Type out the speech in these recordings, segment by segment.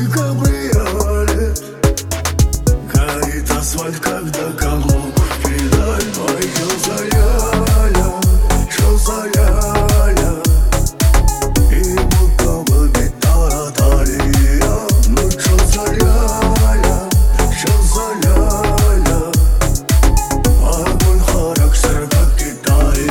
белый кабриолет. Горит асфальт, когда каблук в педаль. Ой, чё за ля-ля, чё за ля-ля. И будто бы гитара талия. Ну чё за ля-ля, чё за ля-ля. Огонь характер, как Италия.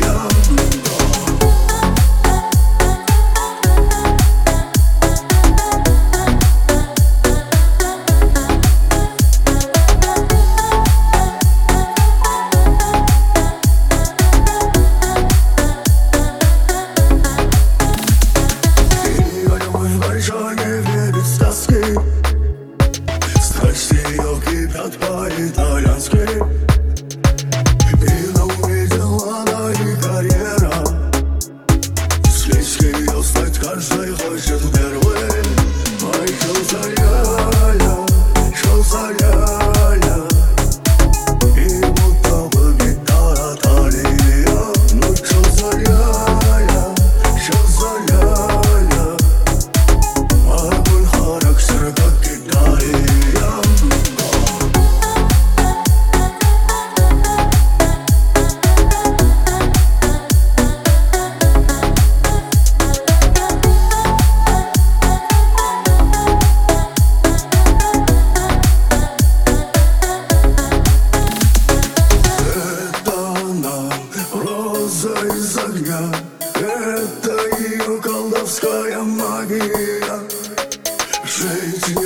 Большой не верит в тоски. Страсти ее кипят по-итальянски. И на уме дела, да и карьера. Слизкий ее стать каждый хочет первым. Ой, чё за ля-ля, чё за ля-ля. И будто бы гитара талия. Ну чё за ля-ля, чё за ля-ля. Огонь характер, как Италия. Это она, роза из огня. Это ее колдовская магия. Жить